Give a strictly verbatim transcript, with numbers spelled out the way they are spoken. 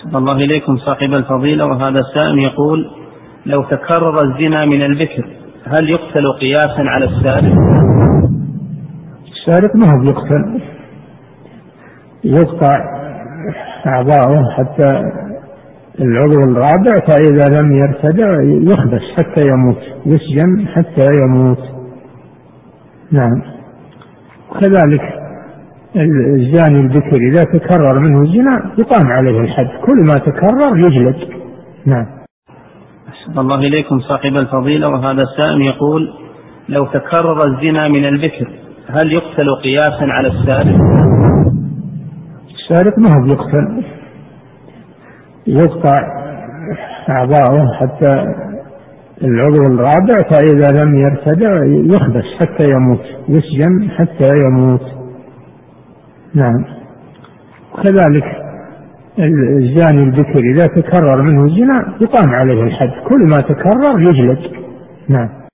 أحسن الله إليكم صاحب الفضيلة، وهذا السائل يقول: لو تكرر الزنا من البكر هل يقتل قياسا على السارق؟ السارق ما هو يقتل، يقطع أعضاؤه حتى العضو الرابع، فإذا لم يرتدع يحبس حتى يموت، يسجن حتى يموت. نعم. كذلك الزاني البكر إذا تكرر منه الزنا يقام عليه الحد، كل ما تكرر يجلد. نعم. أحسن الله إليكم صاحب الفضيلة، وهذا السائل يقول: لو تكرر الزنا من البكر هل يقتل قياسا على السارق؟ السارق ما هو يقتل، يقطع أعضاؤه حتى العضو الرابع، فإذا لم يرتدع يحبس حتى يموت، يسجن حتى يموت. نعم. كذلك الزاني البكر إذا تكرر منه الزنا يقام عليه الحد، كل ما تكرر يجلد. نعم.